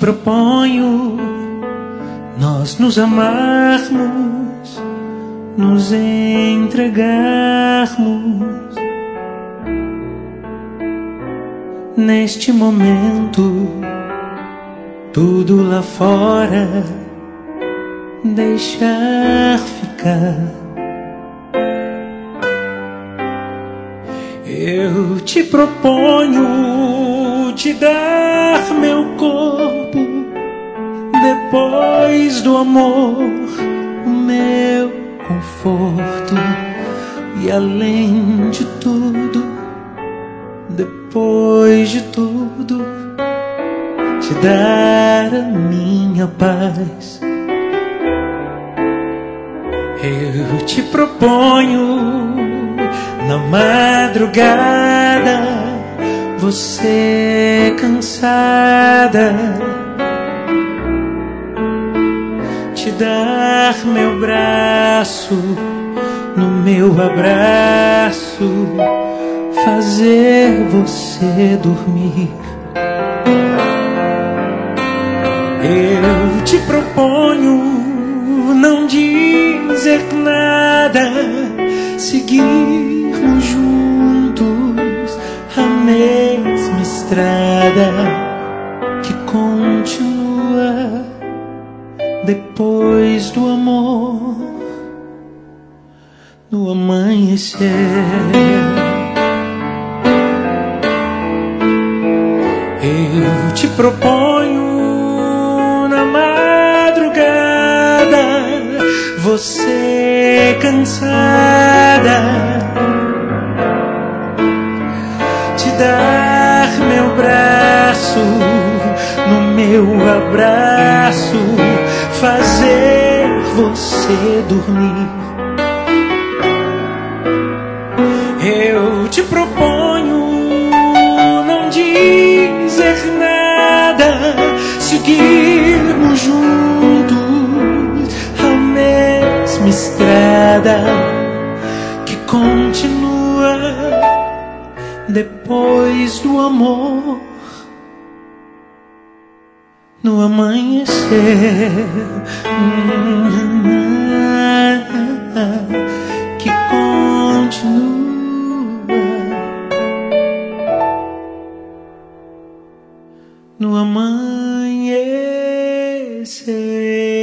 proponho nós nos amarmos, nos entregarmos neste momento, tudo lá fora deixar ficar. Eu te proponho te dar meu corpo, depois do amor, o meu conforto, e além de tudo, depois de tudo, te dar a minha paz. Eu te proponho na madrugada, você cansada, te dar meu braço, no meu abraço, fazer você dormir. Eu te proponho não dizer nada, seguirmos juntos a mesma estrada que continua depois do amor, no amanhecer. Eu te proponho na madrugada, você cansada, te dar meu braço, no meu abraço, fazer você dormir. Eu te proponho não dizer nada, seguirmos juntos a mesma estrada que continua depois do amor, no amanhecer, que continua no amanhecer.